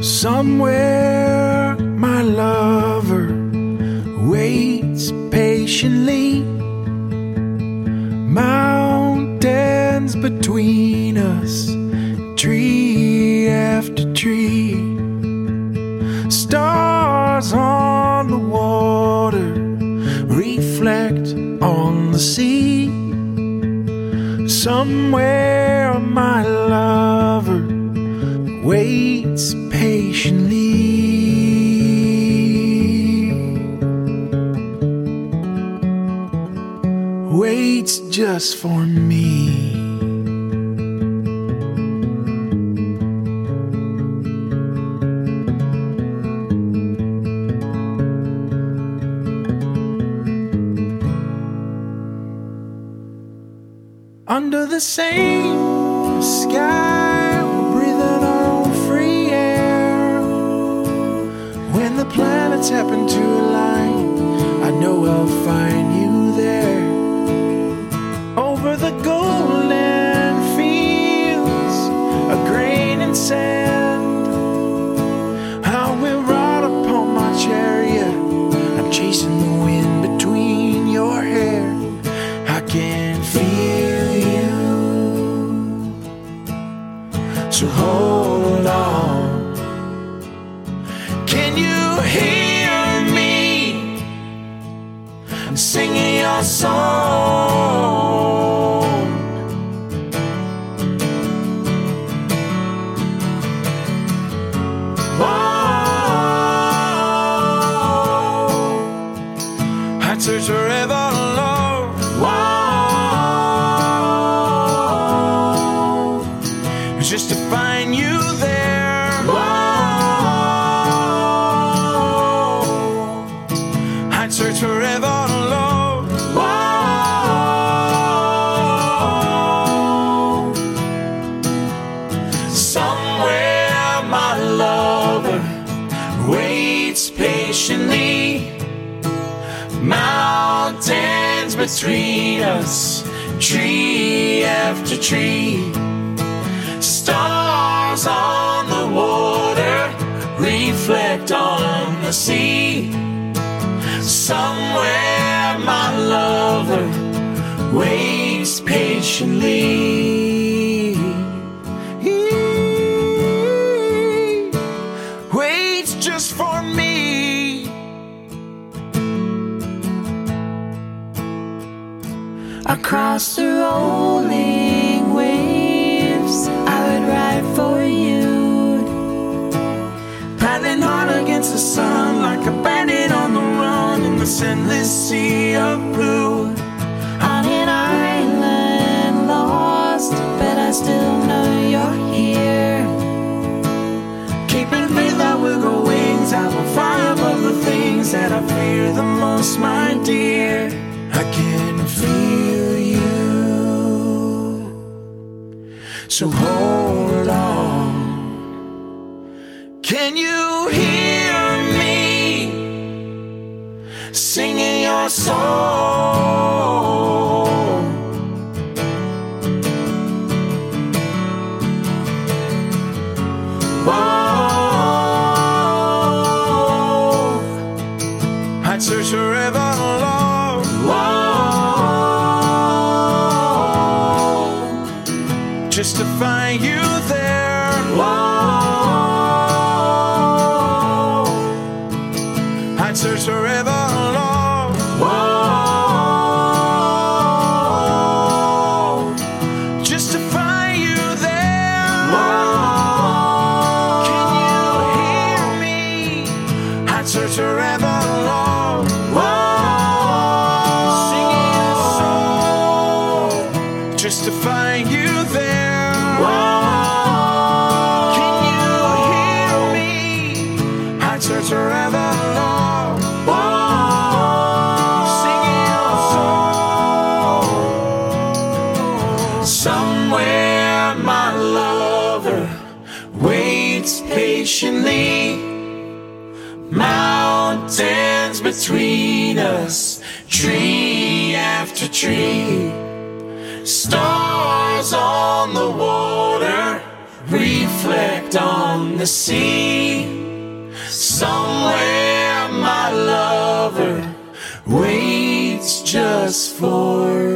Somewhere my lover waits patiently. Mountains between us, tree after tree. Stars on the water reflect on the sea. Somewhere my lover waits patiently. Waits just for me. Under the same sky, we're breathing our own free air. When the planets happen to align, I know I'll find you there. Over the golden fields of grain and sand, I will ride upon my chariot. I'm chasing the wind between your hair. I can feel you, so hold on. Can you hear me? I'm singing your song. I'd search forever, Lord. Just to find you there. I'd search forever, Lord. Somewhere my lover waits patiently. Mountains between us, tree after tree. Stars on the water reflect on the sea. Somewhere my lover waits patiently. He waits just for me. Across the rolling waves, I would ride for you, Paddling hard against the sun like a bandit on the run in this endless sea of blue. on an island lost, but I still know you're here. Keeping faith, I will grow wings. I will fly above the things that I fear the most, my dear. I can feel you, so hold on. Can you hear me singing your song? Whoa, I'd search forever, Lord. Whoa, just to find you there. Whoa, I'd search forever, Lord. Whoa, just to find you there. Whoa, can you hear me? I'd search forever, Lord. Whoa, singing a song just to find you there. Whoa, can you hear me? I'd search forever, Lord. Whoa, singing a song. Somewhere my lover waits patiently. Mountains between us, tree after tree. Stars on the water reflect out on the sea. Somewhere my lover waits just for